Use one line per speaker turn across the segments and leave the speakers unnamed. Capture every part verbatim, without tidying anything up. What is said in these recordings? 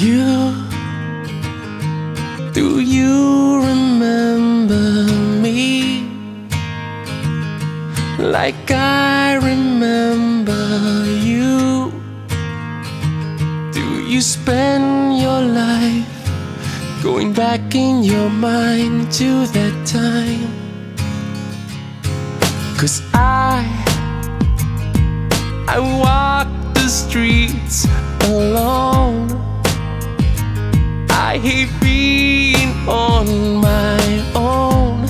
You, do you remember me like I remember you? Do you spend your life going back in your mind to that time? 'Cause I, I walk the streets alone. I hate being on my own,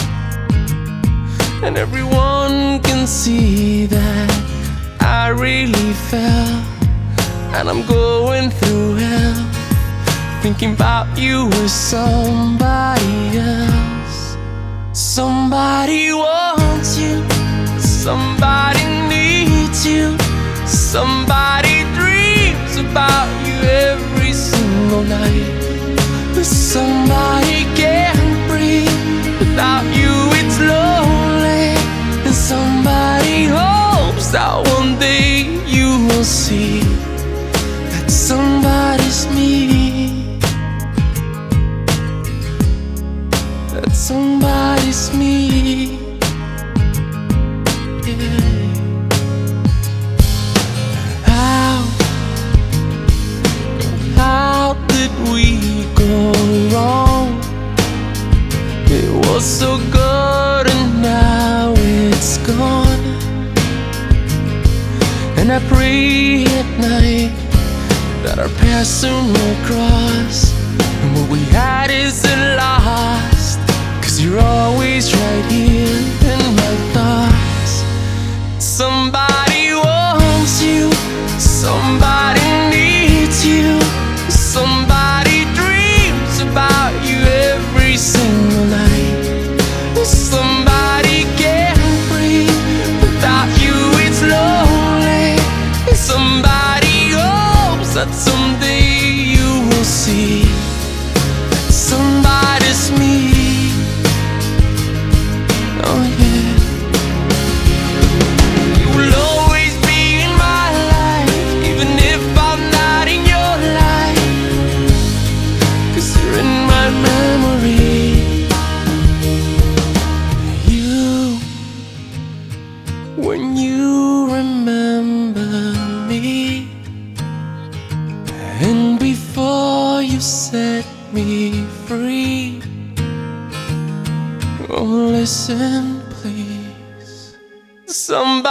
and everyone can see that I really fell, and I'm going through hell, thinking about you with somebody else. Somebody wants you, somebody needs you, somebody dreams about you every single night. But somebody can't breathe without you, it's lonely. And somebody hopes that one day you will see that somebody's me, that somebody's me. Yeah. How, how did we go wrong? It was so good and now it's gone. And I pray at night that our paths soon will cross, and what we had isn't lost, 'cause you're always right here in my thoughts. Somebody wants you, somebody needs you, somebody dreams about you every single night. Somebody can't breathe without you, it's lonely. Somebody hopes that someday you will see that somebody's me. Oh yeah. You will always be in my life, even if I'm not in your life, 'cause you're in my memory. You, when you remember me, and before you set me free, oh listen please. Somebody